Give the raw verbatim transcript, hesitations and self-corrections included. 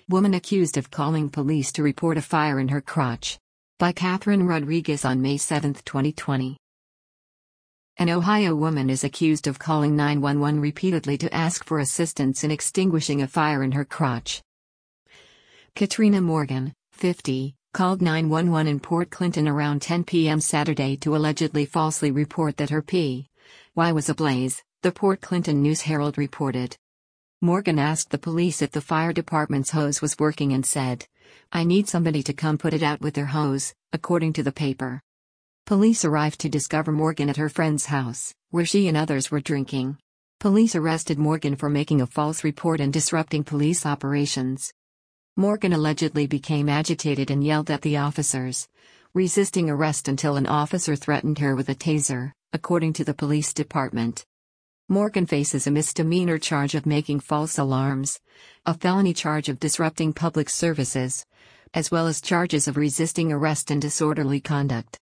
Woman accused of calling police to report a fire in her crotch. By Catherine Rodriguez on May seventh, twenty twenty. An Ohio woman is accused of calling nine one one repeatedly to ask for assistance in extinguishing a fire in her crotch. Katrina Morgan, fifty, called nine one one in Port Clinton around ten p m Saturday to allegedly falsely report that her P Y was ablaze, the Port Clinton News-Herald reported. Morgan asked the police if the fire department's hose was working and said, "I need somebody to come put it out with their hose," according to the paper. Police arrived to discover Morgan at her friend's house, where she and others were drinking. Police arrested Morgan for making a false report and disrupting police operations. Morgan allegedly became agitated and yelled at the officers, resisting arrest until an officer threatened her with a taser, according to the police department. Morgan faces a misdemeanor charge of making false alarms, a felony charge of disrupting public services, as well as charges of resisting arrest and disorderly conduct.